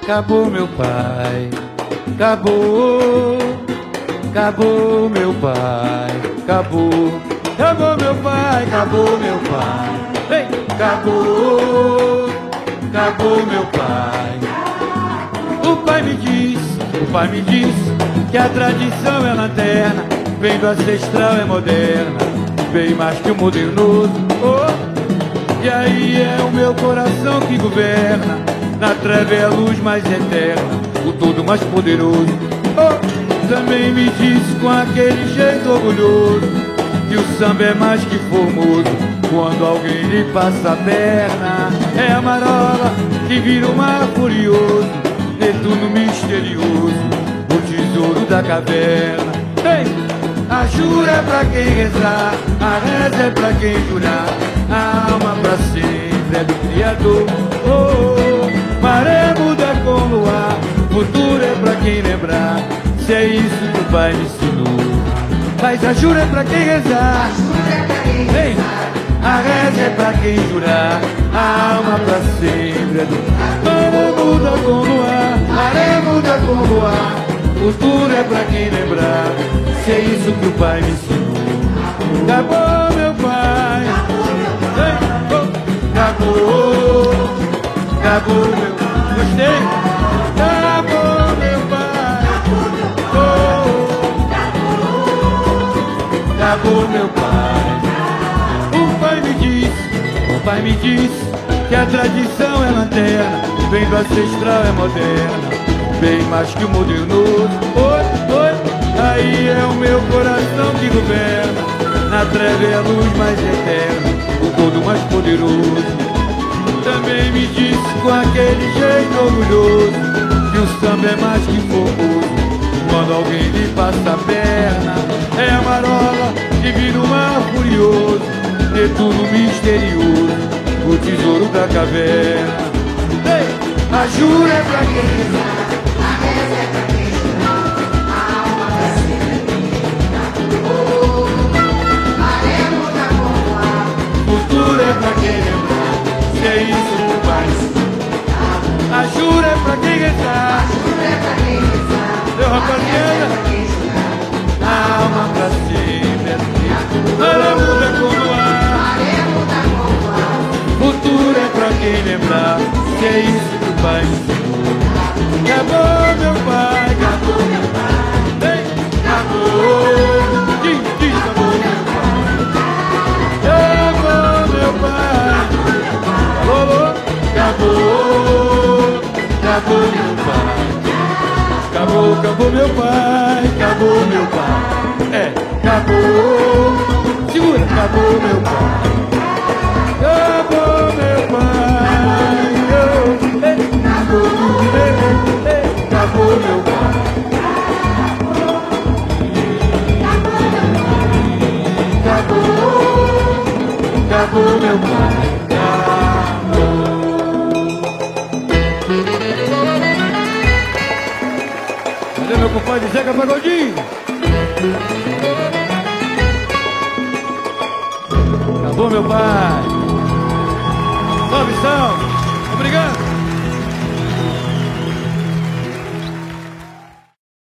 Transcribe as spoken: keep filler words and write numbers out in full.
acabou meu pai, acabou, acabou meu pai, acabou, acabou meu pai, acabou meu pai, ei, acabou, acabou meu pai. O pai me disse, o pai me disse que a tradição é lanterna, vem do ancestral é moderna, bem mais que o modernoso. Oh, e aí é o meu coração que governa, na treva é a luz mais eterna, o todo mais poderoso. Oh, também me disse com aquele jeito orgulhoso que o samba é mais que formoso quando alguém lhe passa a perna. É a marola que vira o mar furioso, Netuno misterioso, o tesouro da caverna. Ei! A jura é pra quem rezar, a reza é pra quem jurar, a alma pra sempre é do Criador. Oh, oh, maré muda com luar, futuro é pra quem lembrar, se é isso que o pai me ensinou. Mas a jura é pra quem rezar, ei, a reza é pra quem jurar, a alma pra sempre é do Criador. Maré muda com luar, maré muda com luar, futuro é pra quem lembrar, se é isso que o pai me ensinou. Acabou meu pai, acabou, acabou meu pai, gostei. Acabou meu pai, oh, acabou meu pai. O pai me disse, o pai me disse que a tradição é lanterna, vem do ancestral é moderna, bem mais que o modernoso. Oi, oi. Aí é o meu coração que governa, na treva é a luz mais eterna, o todo mais poderoso. Também me disse com aquele jeito orgulhoso que o samba é mais que formoso quando alguém lhe passa a perna. É a marola que vira o mar furioso, Netuno misterioso, o tesouro da caverna. Ei, a jura é pra quem rezar, a reza é pra quem jurar, a alma pra sempre oh, maré muda com o ar, futuro é pra quem lembrar, se é isso que o pai ensinou. A jura é pra quem rezar, a jura é pra quem rezar, meu rapaziada, a alma pra sempre é do maré muda com o ar, maré muda com o ar, futuro é pra quem lembrar, se é isso que o pai ensinou. Acabou meu pai, acabou meu pai, ei, acabou, diz, diz, acabou meu pai, acabou meu pai, alô, acabou, acabou meu pai, acabou, acabou meu pai, acabou meu pai, é, acabou, segura, acabou meu pai, acabou meu pai, oh, ei, acabou, ei, ei, acabou meu pai, acabou, acabou meu pai, acabou. Cadê meu compadre Zeca Pagodinho? Acabou meu pai. Salve, salve. Obrigado.